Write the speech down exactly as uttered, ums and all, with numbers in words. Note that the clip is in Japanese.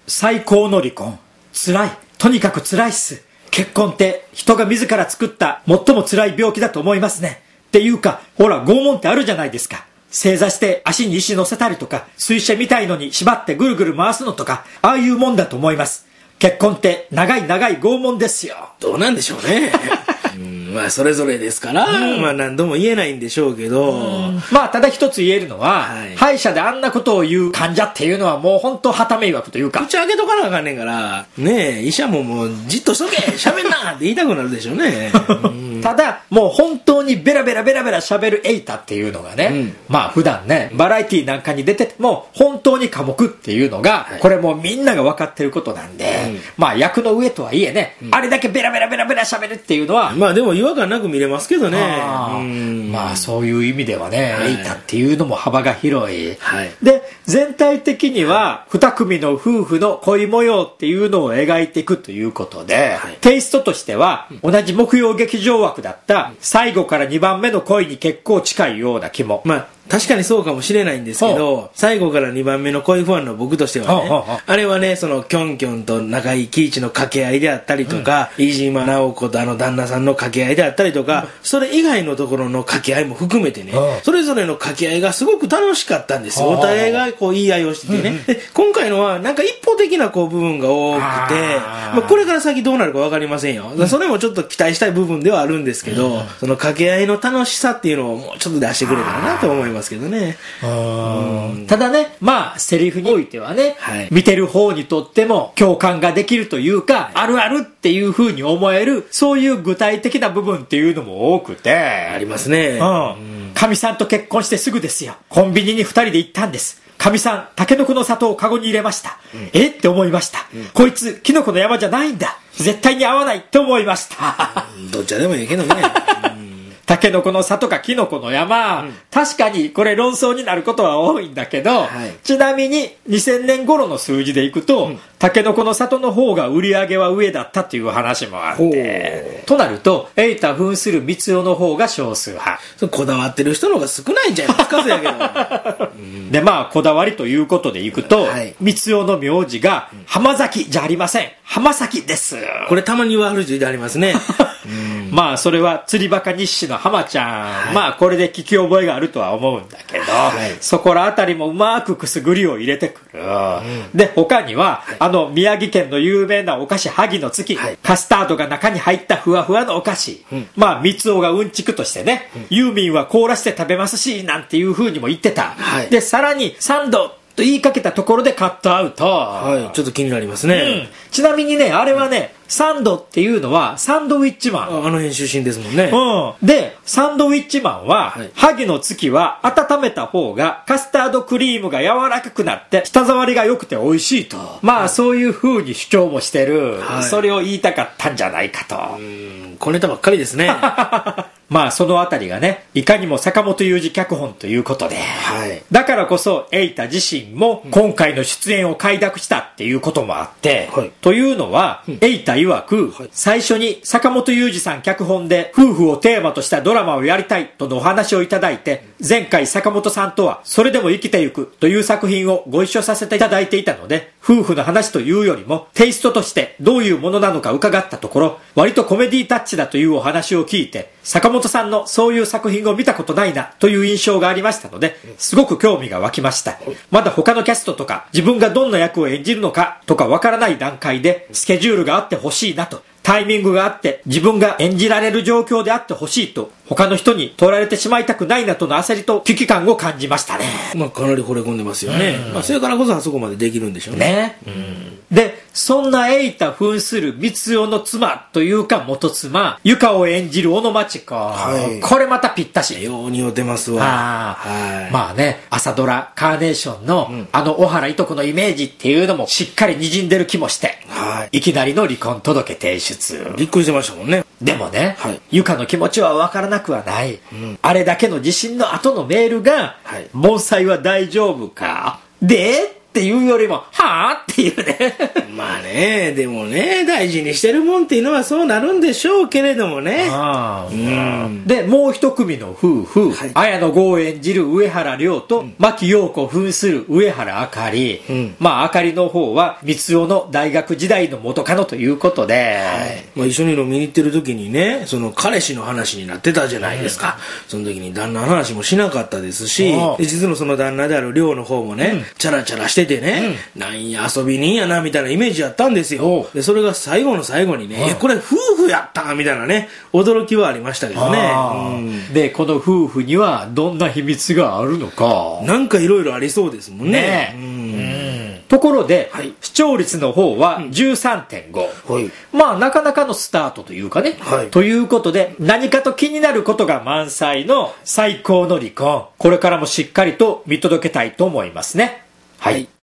最高の離婚。辛い。とにかく辛いっす。結婚って人が自ら作った最も辛い病気だと思いますね。っていうか、ほら拷問ってあるじゃないですか。正座して足に石乗せたりとか、水車みたいのに縛ってぐるぐる回すのとか、ああいうもんだと思います。結婚って長い長い拷問ですよ。 どうなんでしょうね。うんまあそれぞれですから、うん、まあ何度も言えないんでしょうけど、うん、 まあただ一つ言えるのは、はい、歯医者であんなことを言う患者っていうのはもう本当旗迷惑というか、 口開けとかなあかんねんからねえ、医者ももうじっとしとけ喋んなって言いたくなるでしょうね。うんただもう本当にベラベラベラベラ喋るエイタっていうのがね、うん、まあ普段ねバラエティなんかに出てても本当に寡黙っていうのが、はい、これもうみんなが分かってることなんで、うん、まあ役の上とはいえね、うん、あれだけベラベラベラベラ喋るっていうのはまあでも違和感なく見れますけどね。 あうんまあそういう意味ではね、はい、エイタっていうのも幅が広い、 はい、 で全体的にはに組の夫婦の恋模様っていうのを描いていくということで、はい、テイストとしては同じ木曜劇場枠だった最後からにばんめの恋に結構近いような気も。 まあ確かにそうかもしれないんですけど、最後からにばんめの恋ファンの僕としてはね、あれはね、そのキョンキョンと中井貴一の掛け合いであったりとか、うん、飯島直子とあの旦那さんの掛け合いであったりとか、うん、それ以外のところの掛け合いも含めてね、うん、それぞれの掛け合いがすごく楽しかったんですよ。お互いがこう言い合いをしててね、うんうん、で今回のはなんか一方的なこう部分が多くて、あ、まあ、これから先どうなるか分かりませんよ、うん、それもちょっと期待したい部分ではあるんですけど、うん、その掛け合いの楽しさっていうのをもうちょっと出してくれたらなと思いますけどね。 うんただね、まあセリフにおいてはね、 はい、 見てる方にとっても共感ができるというか、はい、あるあるっていう風に思えるそういう具体的な部分っていうのも多くてありますね。 かみ、うん、さんと結婚してすぐですよ。コンビニにふたりで行ったんです。かみさんタケノコの里をカゴに入れました、うん、えって思いました、うん、こいつキノコの山じゃないんだ、絶対に合わないって思いましたどっちでもいいけどねタケノコの里かキノコの山、うん、確かにこれ論争になることは多いんだけど、はい、ちなみににせんねん頃の数字でいくと、うん、タケノコの里の方が売り上げは上だったっていう話もあって、となるとエイタ扮する三代の方が少数派。 こだわってる人の方が少ないんじゃないですかそやけどでまあこだわりということでいくと、はい、三代の名字が浜崎じゃありません、浜崎です。 これたまに言われる人でありますねうんまあそれは釣りバカ日誌の浜ちゃん、はい、まあこれで聞き覚えがあるとは思うんだけど、はい、そこらあたりもうまくくすぐりを入れてくる、うん、で他には、はい、あの宮城県の有名なお菓子萩の月、はい、カスタードが中に入ったふわふわのお菓子、うん、まあ三代がうんちくとしてね、うん、ユーミンは凍らして食べますしなんていう風にも言ってた、はい、でさらにサンドと言いかけたところでカットアウト、 はい、ちょっと気になりますね、 うん、ちなみにねあれはね、うん、サンドっていうのはサンドウィッチマン、 あ, あの辺出身ですもんね、 うん、でサンドウィッチマンは、はい、萩の月は温めた方がカスタードクリームが柔らかくなって舌触りが良くて美味しいと、まあ、はい、そういう風に主張もしてる、はい、それを言いたかったんじゃないかと。 うーん小ネタばっかりですねまあそのあたりがねいかにも坂本雄二脚本ということで、はい、だからこそエイタ自身も今回の出演を快諾したっていうこともあって、はい、というのは、うん、エイタ曰く、はい、最初に坂本雄二さん脚本で夫婦をテーマとしたドラマをやりたいとのお話をいただいて、前回坂本さんとはそれでも生きてゆくという作品をご一緒させていただいていたので、夫婦の話というよりもテイストとしてどういうものなのか伺ったところ、割とコメディタッチだというお話を聞いて、坂本さんのそういう作品を見たことないなという印象がありましたので、すごく興味が湧きました。まだ他のキャストとか自分がどんな役を演じるのかとかわからない段階でスケジュールがあってほしいなと、タイミングがあって自分が演じられる状況であってほしいと、他の人に取られてしまいたくないなとの焦りと危機感を感じましたね。 まあかなり惚れ込んでますよね、まあ、それからこそあそこまでできるんでしょうね。 ね、うん、でそんなエイタ扮する三代の妻というか元妻由香を演じる小野真知子、はい、これまたぴったし。 よう似合ってますわ。 あ、はい、まあね朝ドラカーネーションの、うん、あの小原いと子のイメージっていうのもしっかり滲んでる気もして、はい、いきなりの離婚届提出。 びっくりしてましたもんね。 でもね、はい、由香の気持ちは分からなくはない、うん、あれだけの地震の後のメールが、はい、盆栽は大丈夫かでっていうよりもはぁっていうねまあね、でもね、大事にしてるもんっていうのはそうなるんでしょうけれどもね。 あうん、で、もう一組の夫婦、はい、綾野剛演じる上原亮と、うん、牧陽子扮する上原あかり、うん、まあ、あかりの方は、光代の大学時代の元カノということで、はいまあ、一緒に飲みに行ってる時にね、その彼氏の話になってたじゃないですか。うん、その時に旦那の話もしなかったですし、実のその旦那である亮の方もね、うん、チャラチャラしててね、うん、なんや遊び人やなみたいなイメージやったんですよ。でそれが最後の最後にね、えこれ夫婦やったみたいなね、驚きはありましたけどね。 うん、でこの夫婦にはどんな秘密があるのか、 なんかいろいろありそうですもんね。ねうんうんところで、はい、視聴率の方は じゅうさんてんご、うんはい、まあなかなかのスタートというかね、はい、ということで何かと気になることが満載の最高の離婚、これからもしっかりと見届けたいと思いますね。はい、はい